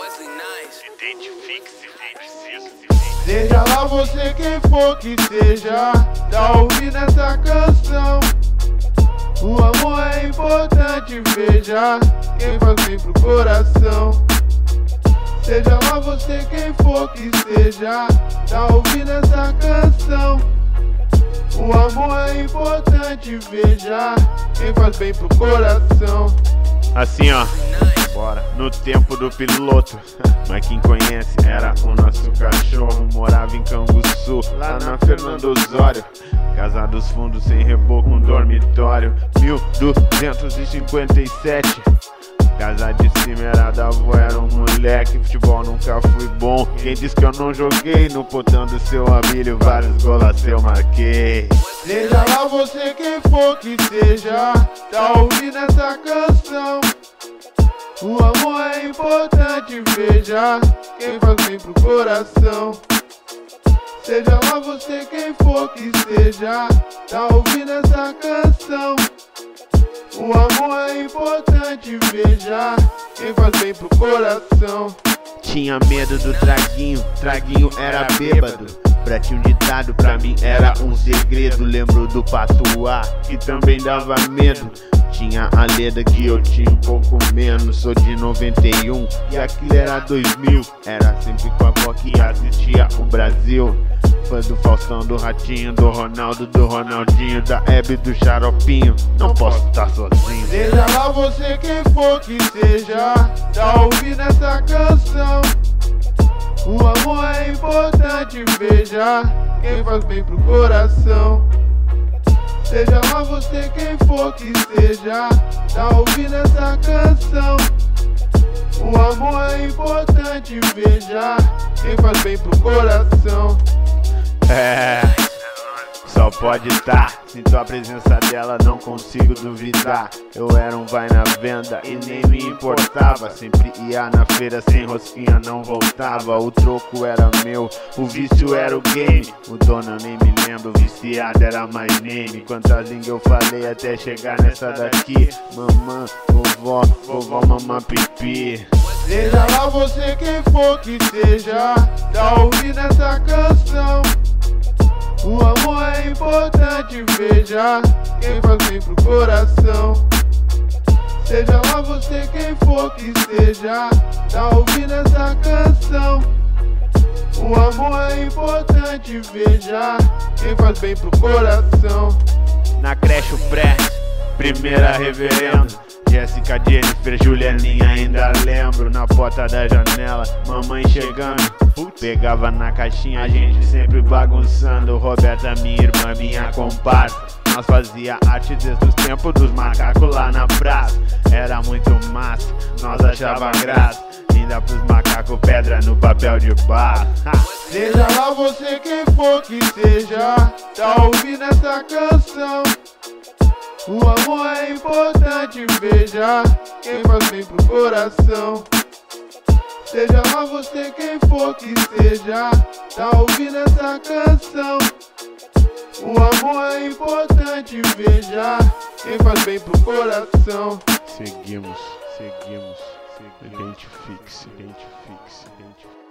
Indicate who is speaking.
Speaker 1: Identifique-se.
Speaker 2: Seja lá você quem for que seja, tá ouvindo essa canção. O amor é importante, veja, quem faz bem pro coração. Seja lá você quem for que seja, tá ouvindo essa canção. O amor é importante, veja, quem faz bem pro coração.
Speaker 1: Assim ó, bora. No tempo do piloto, mas quem conhece era o nosso cachorro. Morava em Canguçu, lá na Fernando Osório. Casa dos fundos sem reboco, um dormitório. 1257. Casa de cima era da avó, era um moleque. Futebol nunca fui bom. Quem disse que eu não joguei? No portão do seu Abílio, vários gols eu marquei.
Speaker 2: Seja lá você quem for que seja, tá ouvindo essa canção. O amor é importante, veja, quem faz bem pro coração. Seja lá você quem for que seja, tá ouvindo essa canção. O amor é importante, veja, quem faz bem pro coração.
Speaker 1: Tinha medo do traguinho, traguinho era bêbado. Pra ti um ditado, pra mim era um segredo. Lembro do patuá, que também dava medo. Tinha a leda que eu tinha um pouco menos. Sou de 91 e aquilo era 2000. Era sempre com a avó que assistia o Brasil. Fã do Faustão, do Ratinho, do Ronaldo, do Ronaldinho, da Hebe, do Xaropinho. Não posso estar sozinho.
Speaker 2: Seja lá você quem for que seja, tá ouvindo essa canção. O amor é importante, veja, quem faz bem pro coração. Seja lá você quem for que seja, tá ouvindo essa canção. O amor é importante, veja, quem faz bem pro coração.
Speaker 1: Só pode tá, sinto a presença dela, não consigo duvidar. Eu era um vai na venda e nem me importava. Sempre ia na feira sem rosquinha, não voltava. O troco era meu, o vício era o game. O dono eu nem me lembro, o viciado era mais name. Quantas línguas eu falei até chegar nessa daqui. Mamã, vovó, mamã, pipi.
Speaker 2: Seja lá você quem for que seja, tá ouvindo essa canção. O amor é importante, veja, quem faz bem pro coração. Seja lá você quem for que seja, tá ouvindo essa canção. O amor é importante, veja, quem faz bem pro coração.
Speaker 1: Na creche o pré, primeira reverendo. Jéssica, Jennifer, Julianinha, ainda lembro. Na porta da janela, mamãe chegando. Pegava na caixinha, a gente sempre bagunçando. Roberta, minha irmã, minha comparsa. Nós fazia arte desde os tempos dos macacos lá na praça. Era muito massa, nós achava graça. Ainda pros macacos pedra no papel de barro.
Speaker 2: Seja lá você quem for que seja, tá ouvindo essa canção. O amor é importante, veja, quem faz bem pro coração. Seja lá você quem for que seja, tá ouvindo essa canção. O amor é importante, veja, quem faz bem pro coração.
Speaker 1: Seguimos. Identifique-se.